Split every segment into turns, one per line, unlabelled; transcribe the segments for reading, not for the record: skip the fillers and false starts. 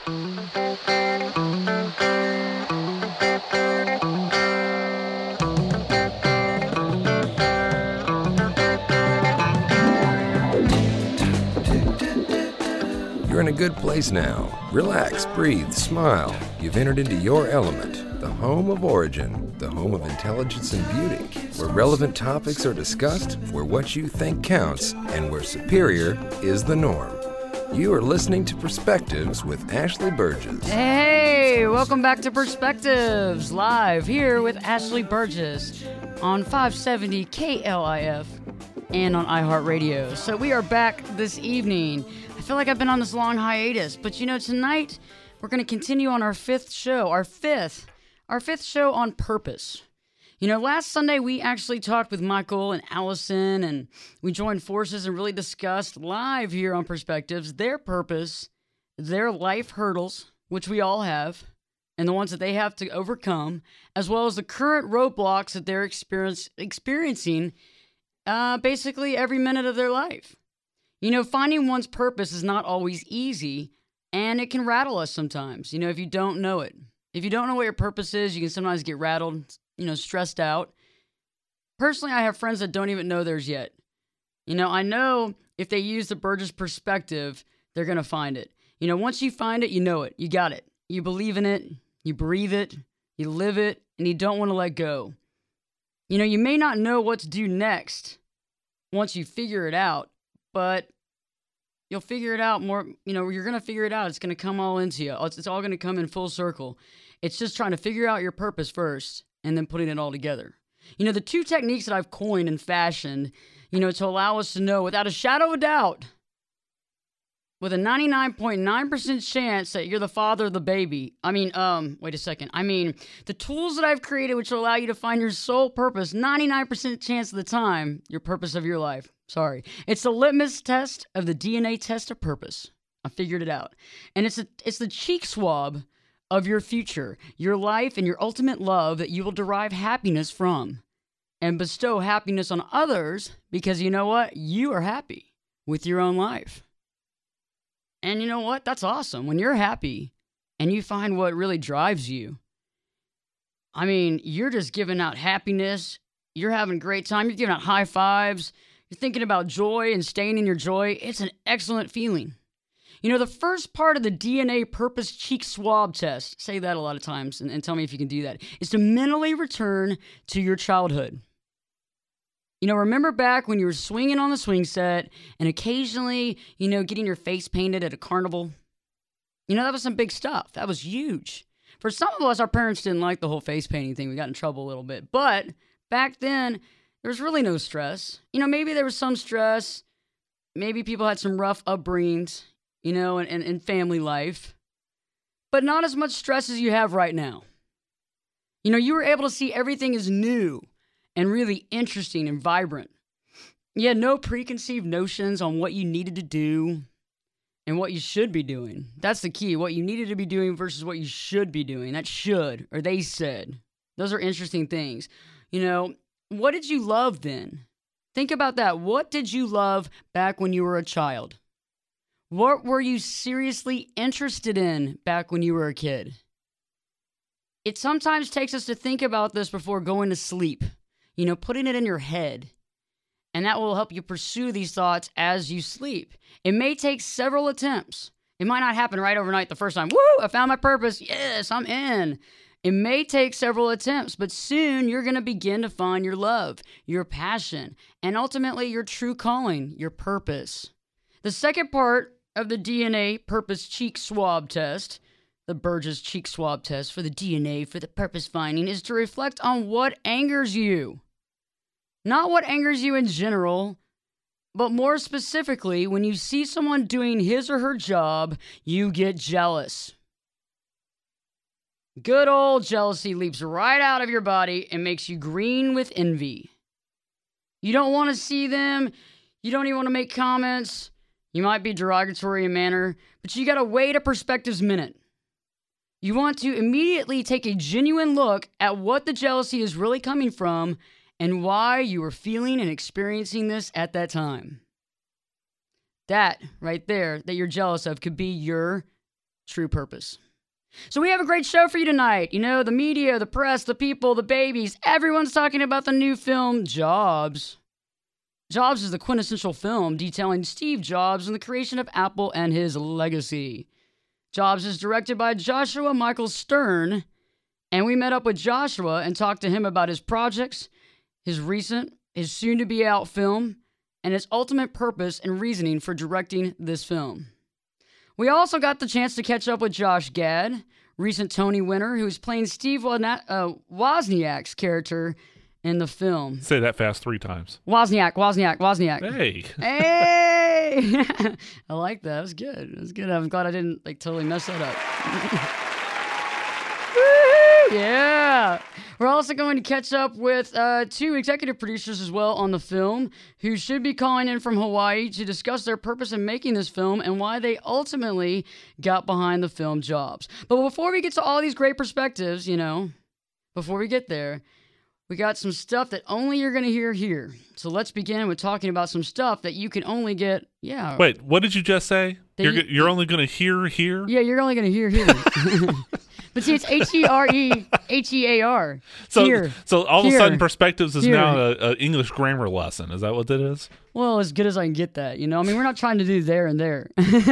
You're in a good place now. Relax, breathe, smile. You've entered into your element, the home of origin, the home of intelligence and beauty, where relevant topics are discussed, where what you think counts, and where superior is the norm. You are listening to Perspectives with Ashley Burgess.
Hey, welcome back to Perspectives, live here with Ashley Burgess on 570 KLIF and on iHeartRadio. So we are back this evening. I feel like I've been on this long hiatus, but you know, tonight we're going to continue on our fifth show on purpose. You know, last Sunday we actually talked with Michael and Allison, and we joined forces and really discussed live here on Perspectives their purpose, their life hurdles, which we all have, and the ones that they have to overcome, as well as the current roadblocks that they're experiencing basically every minute of their life. You know, finding one's purpose is not always easy, and it can rattle us sometimes, you know, if you don't know it. If you don't know what your purpose is, you can sometimes get rattled, you know, stressed out. Personally, I have friends that don't even know theirs yet. You know, I know if they use the Burgess perspective, they're going to find it. You know, once you find it, you know it. You got it. You believe in it. You breathe it. You live it. And you don't want to let go. You know, you may not know what to do next once you figure it out, but you'll figure it out more. You know, you're going to figure it out. It's going to come all into you. It's all going to come in full circle. It's just trying to figure out your purpose first and then putting it all together. You know, the two techniques that I've coined and fashioned, you know, to allow us to know without a shadow of a doubt, with a 99.9% chance that you're the father of the baby. Wait a second. The tools that I've created which will allow you to find your sole purpose, 99% chance of the time, your purpose of your life. Sorry. It's the litmus test of the DNA test of purpose. I figured it out. And it's the cheek swab of your future, your life, and your ultimate love that you will derive happiness from and bestow happiness on others because you know what? You are happy with your own life. And you know what? That's awesome. When you're happy and you find what really drives you, you're just giving out happiness. You're having a great time. You're giving out high fives. You're thinking about joy and staying in your joy. It's an excellent feeling. You know, the first part of the DNA purpose cheek swab test, say that a lot of times and tell me if you can do that, is to mentally return to your childhood. You know, remember back when you were swinging on the swing set and occasionally, you know, getting your face painted at a carnival? You know, that was some big stuff. That was huge. For some of us, our parents didn't like the whole face painting thing. We got in trouble a little bit. But back then, there was really no stress. You know, maybe there was some stress. Maybe people had some rough upbringings, you know, and family life. But not as much stress as you have right now. You know, you were able to see everything as new and really interesting and vibrant. You had no preconceived notions on what you needed to do and what you should be doing. That's the key, what you needed to be doing versus what you should be doing. That should, or they said. Those are interesting things. You know, what did you love then? Think about that. What did you love back when you were a child? What were you seriously interested in back when you were a kid? It sometimes takes us to think about this before going to sleep. You know, putting it in your head. And that will help you pursue these thoughts as you sleep. It may take several attempts. It might not happen right overnight the first time. Woo, I found my purpose. Yes, I'm in. It may take several attempts, but soon you're going to begin to find your love, your passion, and ultimately your true calling, your purpose. The second part of the DNA purpose cheek swab test, the Burgess cheek swab test for the DNA for the purpose finding, is to reflect on what angers you. Not what angers you in general, but more specifically, when you see someone doing his or her job, you get jealous. Good old jealousy leaps right out of your body and makes you green with envy. You don't want to see them. You don't even want to make comments. You might be derogatory in manner, but you got to wait a Perspectives minute. You want to immediately take a genuine look at what the jealousy is really coming from and why you were feeling and experiencing this at that time. That right there that you're jealous of could be your true purpose. So we have a great show for you tonight. You know, the media, the press, the people, the babies, everyone's talking about the new film, Jobs. Jobs is the quintessential film detailing Steve Jobs and the creation of Apple and his legacy. Jobs is directed by Joshua Michael Stern, and we met up with Joshua and talked to him about his projects, his soon-to-be-out film, and his ultimate purpose and reasoning for directing this film. We also got the chance to catch up with Josh Gad, recent Tony winner, who's playing Steve Wozniak's character in the film.
Say that fast 3 times.
Wozniak.
Hey.
Hey! I like that. It was good. I'm glad I didn't totally mess that up. Yeah. We're also going to catch up with 2 executive producers as well on the film who should be calling in from Hawaii to discuss their purpose in making this film and why they ultimately got behind the film Jobs. But before we get to all these great perspectives, before we get there, we got some stuff that only you're going to hear here. So let's begin with talking about some stuff that you can only get,
Wait, what did you just say? You're only going to hear here?
Yeah, you're only going to hear here. But see, it's Herehear.
So all of a sudden, Perspectives is now an English grammar lesson. Is that what that is?
Well, as good as I can get that, we're not trying to do there and there.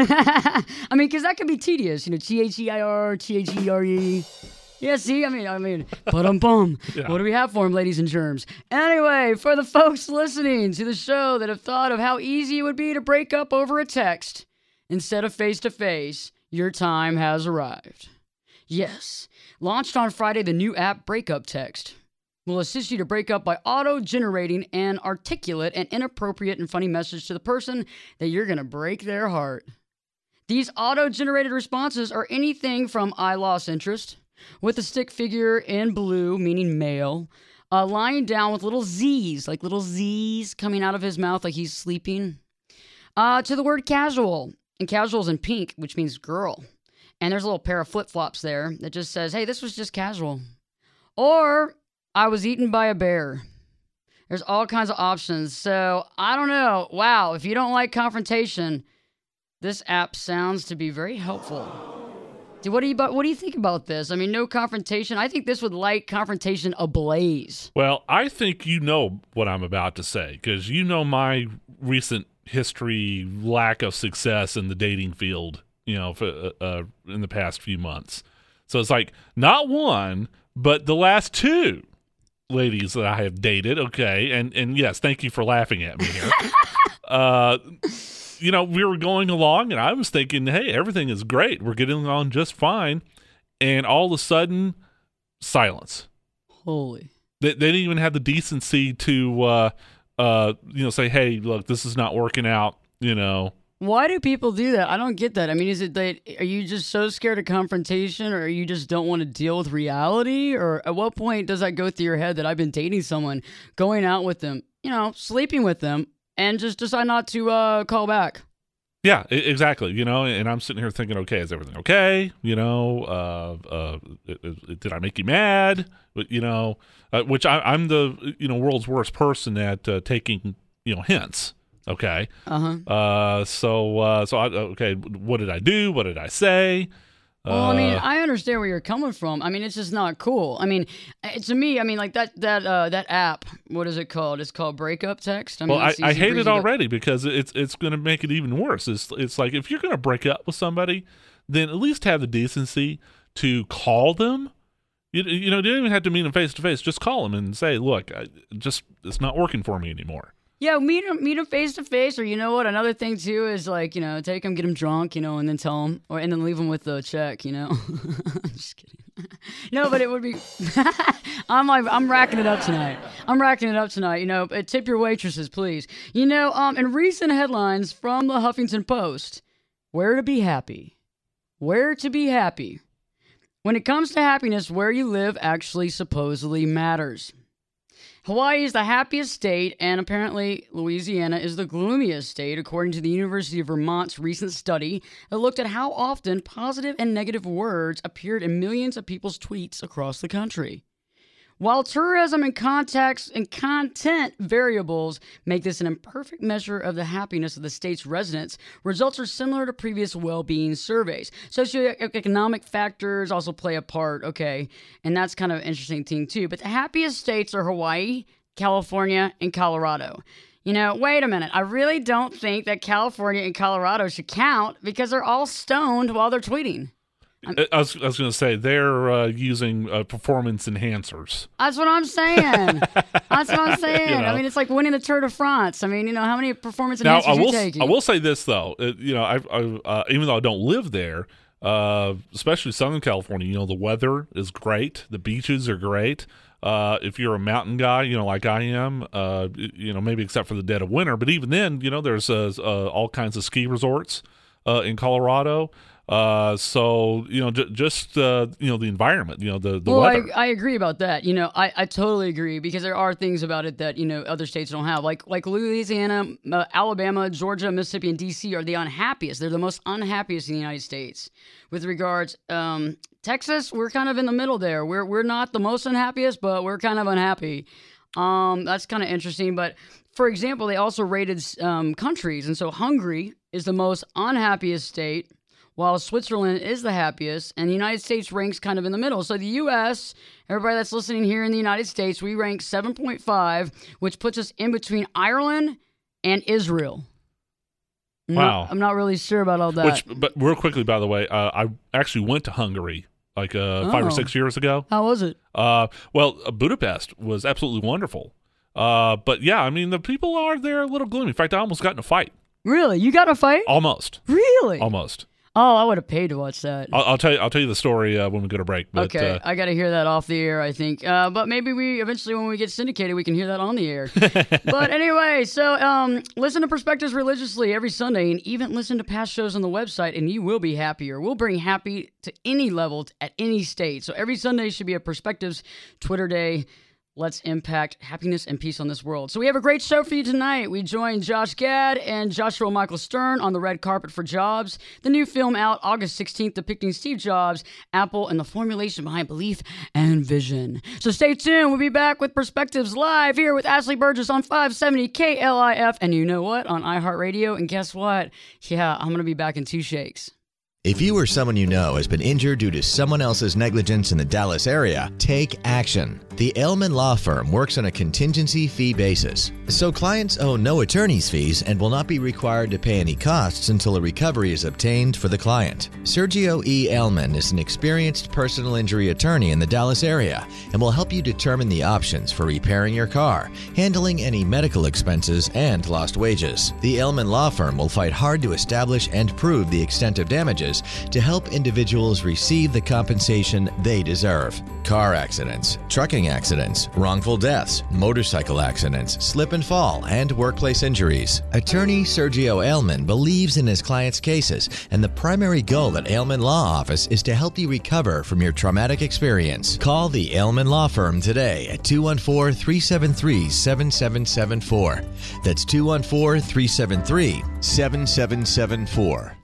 Because that could be tedious, Their, There. Yeah, see, ba-dum-bum. Yeah. What do we have for them, ladies and germs? Anyway, for the folks listening to the show that have thought of how easy it would be to break up over a text instead of face-to-face, your time has arrived. Yes, launched on Friday, the new app Breakup Text will assist you to break up by auto-generating an articulate and inappropriate and funny message to the person that you're going to break their heart. These auto-generated responses are anything from I lost interest, with a stick figure in blue, meaning male, lying down with little Z's coming out of his mouth like he's sleeping, to the word casual, and casual's in pink, which means girl. And there's a little pair of flip-flops there that just says, hey, this was just casual. Or, I was eaten by a bear. There's all kinds of options. So, I don't know. Wow, if you don't like confrontation, this app sounds to be very helpful. What do you think about this? No confrontation. I think this would light confrontation ablaze.
Well, I think you know what I'm about to say, because you know my recent history, lack of success in the dating field. For, in the past few months. So it's like not one, but the last 2 ladies that I have dated. Okay. And yes, thank you for laughing at me here. We were going along and I was thinking, hey, everything is great. We're getting along just fine. And all of a sudden, silence.
Holy.
They didn't even have the decency to, say, hey, look, this is not working out,
Why do people do that? I don't get that. Is it that, are you just so scared of confrontation, or you just don't want to deal with reality? Or at what point does that go through your head that I've been dating someone, going out with them, sleeping with them, and just decide not to call back?
Yeah, exactly. And I'm sitting here thinking, okay, is everything okay? Did I make you mad? Which I'm the, world's worst person at taking, hints. Okay. Okay. What did I do? What did I say?
Well, I understand where you're coming from. It's just not cool. To me, that app. What is it called? It's called Breakup Text.
I hate it already because it's going to make it even worse. It's like if you're going to break up with somebody, then at least have the decency to call them. You don't even have to meet them face to face. Just call them and say, look, it's not working for me anymore.
Yeah, meet him face to face, or another thing too is take him, get him drunk, and then tell him, and then leave him with the check, Just kidding. No, but it would be. I'm racking it up tonight. Tip your waitresses, please. In recent headlines from the Huffington Post, where to be happy. When it comes to happiness, where you live actually supposedly matters. Hawaii is the happiest state, and apparently Louisiana is the gloomiest state, according to the University of Vermont's recent study that looked at how often positive and negative words appeared in millions of people's tweets across the country. While tourism and context and content variables make this an imperfect measure of the happiness of the state's residents, results are similar to previous well-being surveys. Socioeconomic factors also play a part, okay, and that's kind of an interesting thing too. But the happiest states are Hawaii, California, and Colorado. You know, wait a minute. I really don't think that California and Colorado should count because they're all stoned while they're tweeting.
I was going to say they're using performance enhancers.
That's what I'm saying. That's what I'm saying.
You know.
I mean, it's like winning the Tour de France. I mean, you know, how many performance enhancers are you taking?
I will say this though. You know, even though I don't live there, especially Southern California, you know, the weather is great. The beaches are great. If you're a mountain guy, you know, like I am, you know, maybe except for the dead of winter, but even then, you know, there's all kinds of ski resorts in Colorado. So, you know, just you know, the environment, you know, the weather.
I agree about that. You know, I totally agree because there are things about it that, you know, other states don't have. Like Louisiana, Alabama, Georgia, Mississippi, and D.C. are the unhappiest. They're the most unhappiest in the United States. With regards, Texas, we're kind of in the middle there. We're not the most unhappiest, but we're kind of unhappy. That's kind of interesting. But for example, they also rated countries. And so Hungary is the most unhappiest state, while Switzerland is the happiest, and the United States ranks kind of in the middle. So the U.S., everybody that's listening here in the United States, we rank 7.5, which puts us in between Ireland and Israel.
Wow.
I'm not really sure about all that.
But real quickly, by the way, I actually went to Hungary like 5 or 6 years ago.
How was it?
Well, Budapest was absolutely wonderful. But yeah, I mean, the people are there a little gloomy. In fact, I almost got in a fight.
Really? You got in a fight?
Almost.
Really?
Almost.
Oh, I would have paid to watch that.
I'll tell you the story when we go to break. But,
okay, I got to hear that off the air, I think. But maybe we eventually, when we get syndicated, we can hear that on the air. But anyway, so listen to Perspectives religiously every Sunday, and even listen to past shows on the website, and you will be happier. We'll bring happy to any level at any state. So every Sunday should be a Perspectives Twitter day. Let's impact happiness and peace on this world. So we have a great show for you tonight. We join Josh Gad and Joshua Michael Stern on the red carpet for Jobs, the new film out August 16th depicting Steve Jobs, Apple, and the formulation behind belief and vision. So stay tuned. We'll be back with Perspectives live here with Ashley Burgess on 570 KLIF. And you know what? On iHeartRadio. And guess what? Yeah, I'm going to be back in 2 shakes.
If you or someone you know has been injured due to someone else's negligence in the Dallas area, take action. The Ailman Law Firm works on a contingency fee basis, so clients owe no attorney's fees and will not be required to pay any costs until a recovery is obtained for the client. Sergio E. Ailman is an experienced personal injury attorney in the Dallas area and will help you determine the options for repairing your car, handling any medical expenses, and lost wages. The Ailman Law Firm will fight hard to establish and prove the extent of damages to help individuals receive the compensation they deserve. Car accidents, trucking accidents, wrongful deaths, motorcycle accidents, slip and fall, and workplace injuries. Attorney Sergio Ailman believes in his clients' cases, and the primary goal at Ailman Law Office is to help you recover from your traumatic experience. Call the Ailman Law Firm today at 214-373-7774. That's 214-373-7774.